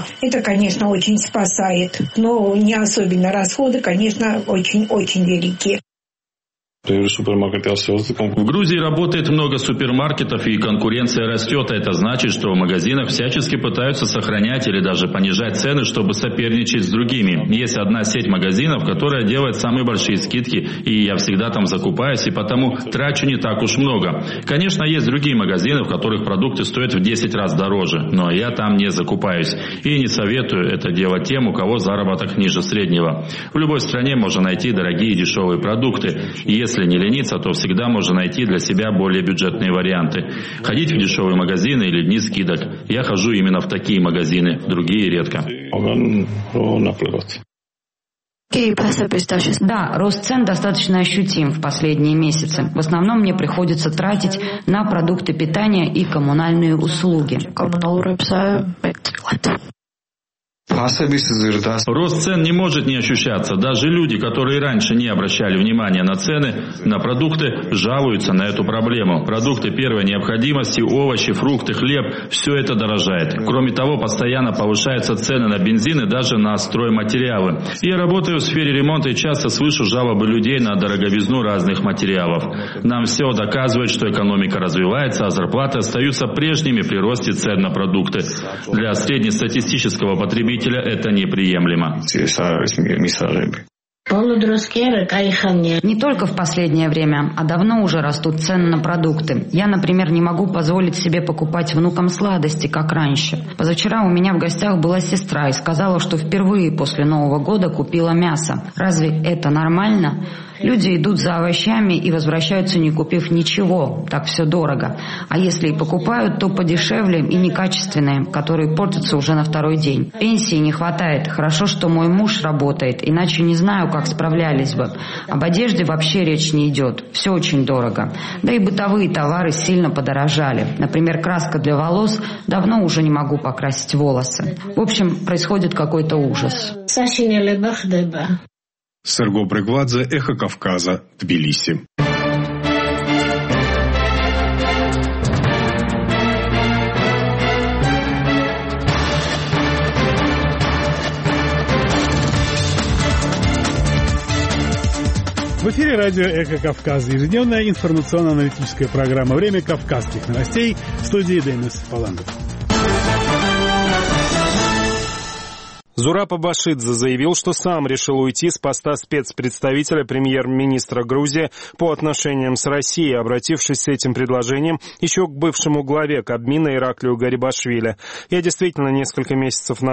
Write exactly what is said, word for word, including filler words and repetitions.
Это, конечно, очень спасает, но не особенно расходы, конечно, очень-очень велики. В Грузии работает много супермаркетов, и конкуренция растет. Это значит, что в магазинах всячески пытаются сохранять или даже понижать цены, чтобы соперничать с другими. Есть одна сеть магазинов, которая делает самые большие скидки, и я всегда там закупаюсь, и потому трачу не так уж много. Конечно, есть другие магазины, в которых продукты стоят в десять раз дороже, но я там не закупаюсь. И не советую это делать тем, у кого заработок ниже среднего. В любой стране можно найти дорогие и дешевые продукты. И если Если не лениться, то всегда можно найти для себя более бюджетные варианты. Ходить в дешевые магазины или дни скидок. Я хожу именно в такие магазины, другие редко. Да, рост цен достаточно ощутим в последние месяцы. В основном мне приходится тратить на продукты питания и коммунальные услуги. Рост цен не может не ощущаться. Даже люди, которые раньше не обращали внимания на цены, на продукты, жалуются на эту проблему. Продукты первой необходимости, овощи, фрукты, хлеб – все это дорожает. Кроме того, постоянно повышаются цены на бензин и даже на стройматериалы. Я работаю в сфере ремонта и часто слышу жалобы людей на дороговизну разных материалов. Нам все доказывает, что экономика развивается, а зарплаты остаются прежними при росте цен на продукты. Для среднестатистического потребителя это неприемлемо. Не только в последнее время, а давно уже растут цены на продукты. Я, например, не могу позволить себе покупать внукам сладости, как раньше. Позавчера у меня в гостях была сестра и сказала, что впервые после Нового года купила мясо. Разве это нормально? Люди идут за овощами и возвращаются, не купив ничего. Так все дорого. А если и покупают, то подешевле и некачественные, которые портятся уже на второй день. Пенсии не хватает. Хорошо, что мой муж работает, иначе не знаю, как справлялись бы. Об одежде вообще речь не идет. Все очень дорого. Да и бытовые товары сильно подорожали. Например, краска для волос. Давно уже не могу покрасить волосы. В общем, происходит какой-то ужас. Серго Бригвадзе, Эхо Кавказа, Тбилиси. В эфире радио «Эхо Кавказа». Ежедневная информационно-аналитическая программа «Время кавказских новостей». В студии Денис Паландов. Зураб Абашидзе заявил, что сам решил уйти с поста спецпредставителя премьер-министра Грузии по отношениям с Россией, обратившись с этим предложением еще к бывшему главе Кабмина Ираклию Гарибашвили. Я действительно несколько месяцев назад